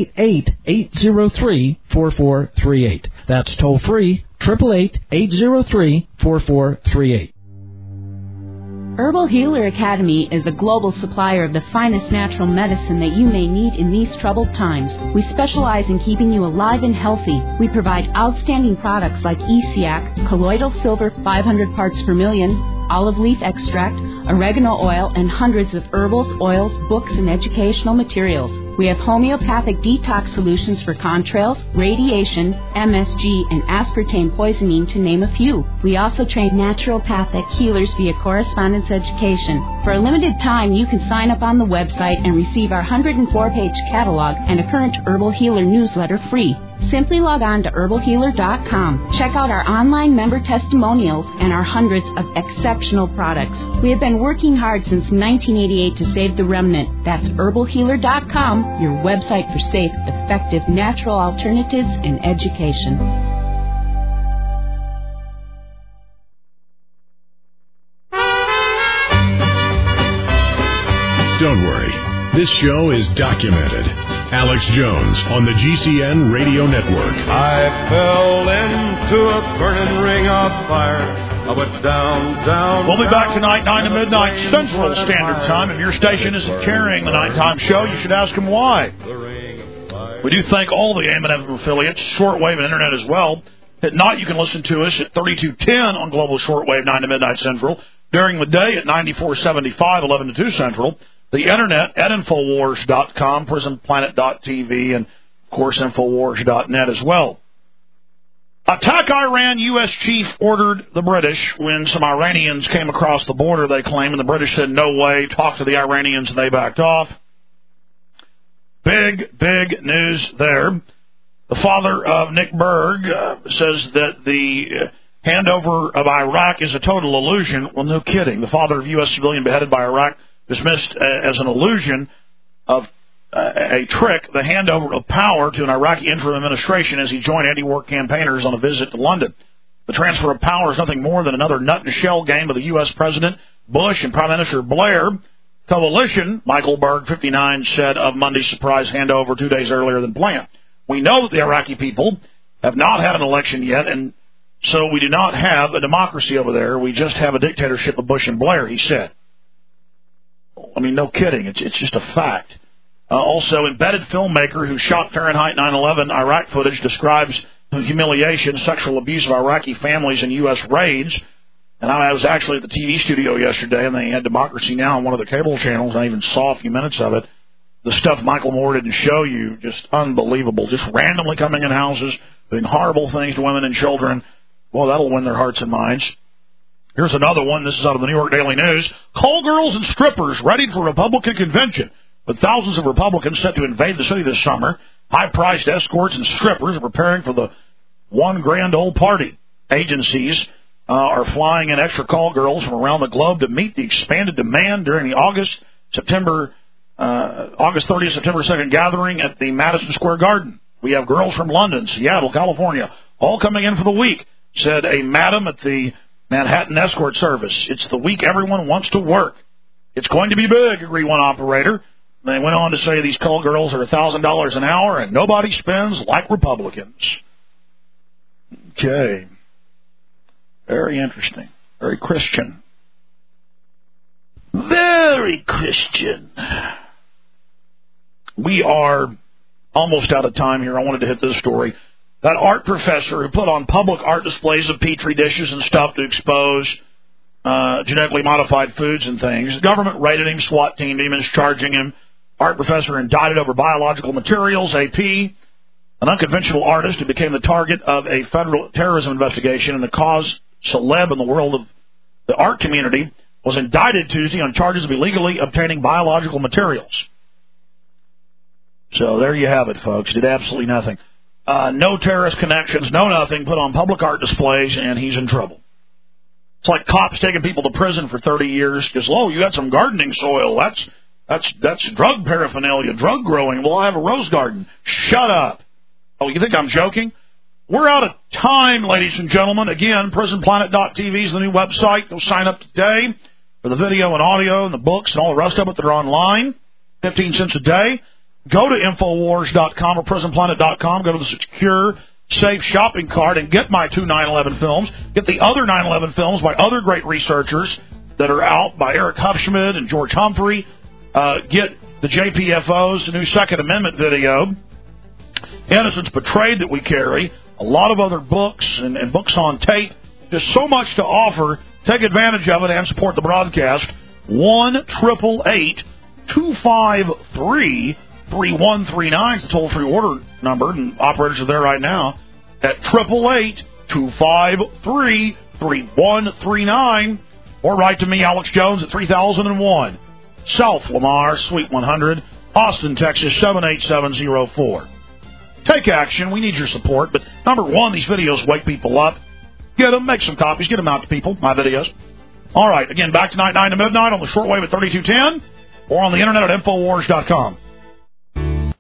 888-803-4438. That's toll-free, 888-803-4438. Herbal Healer Academy is a global supplier of the finest natural medicine that you may need in these troubled times. We specialize in keeping you alive and healthy. We provide outstanding products like ESIAC, colloidal silver 500 parts per million, olive leaf extract, oregano oil, and hundreds of herbals, oils, books, and educational materials. We have homeopathic detox solutions for contrails, radiation, MSG, and aspartame poisoning, to name a few. We also train naturopathic healers via correspondence education. For a limited time, you can sign up on the website and receive our 104-page catalog and a current Herbal Healer newsletter free. Simply log on to herbalhealer.com. Check out our online member testimonials and our hundreds of exceptional products. We have been working hard since 1988 to save the remnant. That's herbalhealer.com, your website for safe, effective, natural alternatives and education. Don't worry. This show is documented. Alex Jones on the GCN Radio Network. I fell into a burning ring of fire. I went down. We'll be back tonight, 9 to midnight Central Standard Time. If your station isn't carrying the nighttime show, you should ask them why. We do thank all the AM and FM affiliates, shortwave and internet as well. At night, you can listen to us at 3210 on Global Shortwave, 9 to midnight Central. During the day at 9475, 11 to 2 Central. The internet at Infowars.com, PrisonPlanet.tv, and, of course, Infowars.net as well. Attack Iran, U.S. chief ordered the British when some Iranians came across the border, they claim, and the British said, no way, talked to the Iranians, and they backed off. Big news there. The father of Nick Berg says that the handover of Iraq is a total illusion. Well, no kidding. The father of U.S. civilian beheaded by Iraq dismissed as an illusion of a trick, the handover of power to an Iraqi interim administration as he joined anti-war campaigners on a visit to London. The transfer of power is nothing more than another nut-in-a-shell game of the U.S. President Bush and Prime Minister Blair coalition, Michael Berg, 59, said of Monday's surprise handover 2 days earlier than planned. We know that the Iraqi people have not had an election yet, and so we do not have a democracy over there. We just have a dictatorship of Bush and Blair, he said. I mean, no kidding. It's just a fact. Also, embedded filmmaker who shot Fahrenheit 9/11 Iraq footage describes the humiliation, sexual abuse of Iraqi families in U.S. raids. And I was actually at the TV studio yesterday, and they had Democracy Now! On one of the cable channels. I even saw a few minutes of it. The stuff Michael Moore didn't show you, just unbelievable. Just randomly coming in houses, doing horrible things to women and children. Well, that'll win their hearts and minds. Here's another one. This is out of the New York Daily News. Call girls and strippers ready for Republican convention. With thousands of Republicans set to invade the city this summer, high-priced escorts and strippers are preparing for the one grand old party. Agencies are flying in extra call girls from around the globe to meet the expanded demand during the August 30th, September 2nd gathering at the Madison Square Garden. We have girls from London, Seattle, California, all coming in for the week, said a madam at the Manhattan Escort Service. It's the week everyone wants to work. It's going to be big, agreed one operator. They went on to say these call girls are $1,000 an hour and nobody spends like Republicans. Okay. Very interesting. Very Christian. Very Christian. We are almost out of time here. I wanted to hit this story. That art professor who put on public art displays of Petri dishes and stuff to expose genetically modified foods and things. The government raided him, SWAT teamed him, and is charging him. Art professor indicted over biological materials, AP. An unconventional artist who became the target of a federal terrorism investigation and the cause celeb in the world of the art community was indicted Tuesday on charges of illegally obtaining biological materials. So there you have it, folks. Did absolutely nothing. No terrorist connections, no nothing, put on public art displays, and he's in trouble. It's like cops taking people to prison for 30 years because, oh, you got some gardening soil. That's drug paraphernalia, drug growing. Well, I have a rose garden. Shut up. Oh, you think I'm joking? We're out of time, ladies and gentlemen. Again, PrisonPlanet.tv is the new website. Go sign up today for the video and audio and the books and all the rest of it that are online. 15 cents a day. Go to Infowars.com or PrisonPlanet.com. Go to the secure, safe shopping cart and get my 2 9/11 films. Get the other 9/11 films by other great researchers that are out by Eric Hufschmid and George Humphrey. Get the JPFOs, the new Second Amendment video, Innocence Betrayed that we carry, a lot of other books and books on tape. There's so much to offer. Take advantage of it and support the broadcast. 1-888-253-3139 is the toll-free order number, and operators are there right now at 888-253-3139, or write to me, Alex Jones, at 3001 South Lamar, Suite 100, Austin, Texas, 78704. Take action. We need your support. But number one, these videos wake people up. Get them. Make some copies. Get them out to people. My videos. All right. Again, back tonight, 9 to midnight on the shortwave at 3210 or on the internet at Infowars.com.